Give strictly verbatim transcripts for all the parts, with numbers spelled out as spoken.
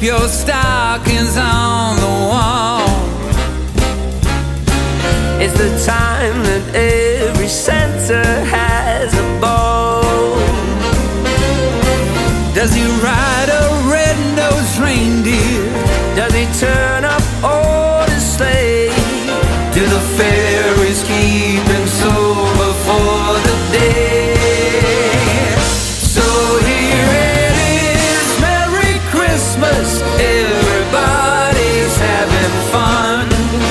your stockings on the wall. It's the time that every Santa has a ball. Does he ride a red-nosed reindeer? Does he turn up all his sleigh? Do the fairies keep him sober for the day? So here it is, Merry Christmas, everybody's having fun.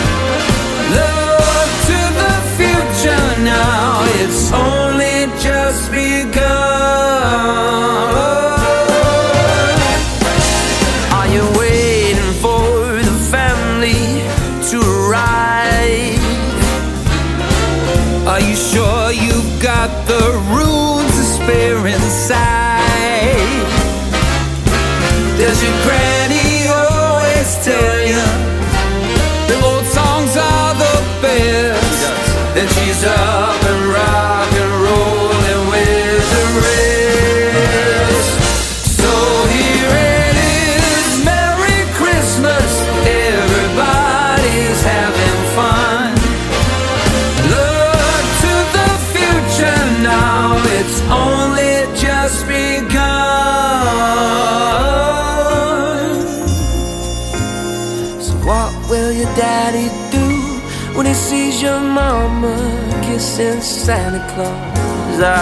Look to the future now, it's only just begun. Are you waiting for the family to arrive? Are you sure you've got the room to spare inside? Does your granny always tell you the old songs are the best? Then she's up and rock and rolling with the rest. So here it is, Merry Christmas, everybody's having fun. Look to the future now, it's only just begun. So what will your daddy do when he sees your mama kissing Santa Claus? Ah,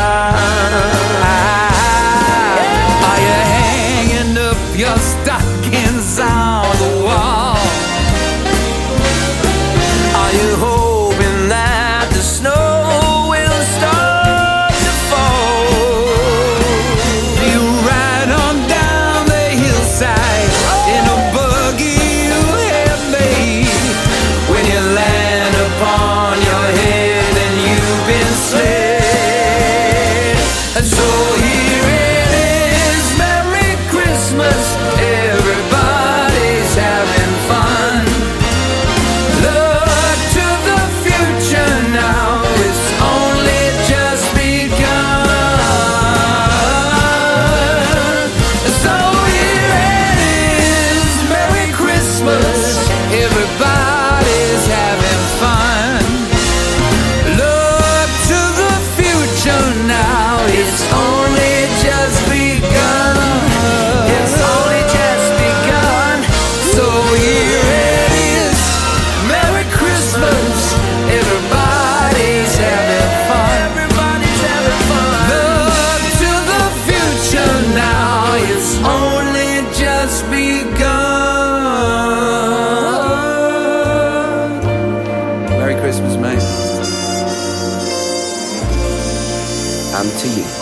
Are you hanging up your stockings on the wall? are you hoping that the snow will start to fall? Do you ride on down the hillside in a buggy you have made? When you land upon your head and you've been slid. And so here it is, Merry Christmas, everybody's having fun. Look to the future now, it's only just begun. So here it is, Merry Christmas, everybody's having fun. Look to the future now, it's only just begun. It's only just begun. So here it is, Merry Christmas, everybody's having fun. Everybody's having fun. Look to the future now, it's only just begun. Merry Christmas, mate. And to you.